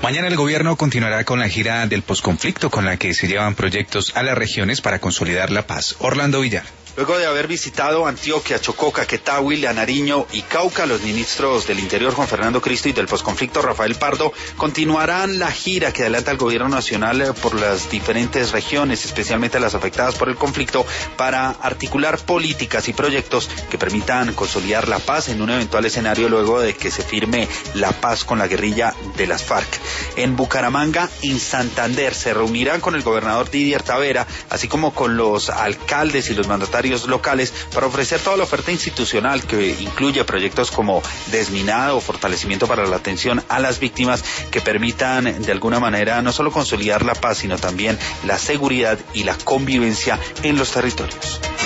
Mañana el gobierno continuará con la gira del posconflicto con la que se llevan proyectos a las regiones para consolidar la paz. Orlando Villar. Luego de haber visitado Antioquia, Chocó, Caquetá, Huila, Nariño y Cauca, los ministros del Interior Juan Fernando Cristo y del posconflicto Rafael Pardo continuarán la gira que adelanta el gobierno nacional por las diferentes regiones, especialmente las afectadas por el conflicto, para articular políticas y proyectos que permitan consolidar la paz en un eventual escenario luego de que se firme la paz con la guerrilla de las FARC. En Bucaramanga, en Santander, se reunirán con el gobernador Didier Tavera, así como con los alcaldes y los mandatarios locales para ofrecer toda la oferta institucional que incluye proyectos como desminado o fortalecimiento para la atención a las víctimas que permitan de alguna manera no solo consolidar la paz sino también la seguridad y la convivencia en los territorios.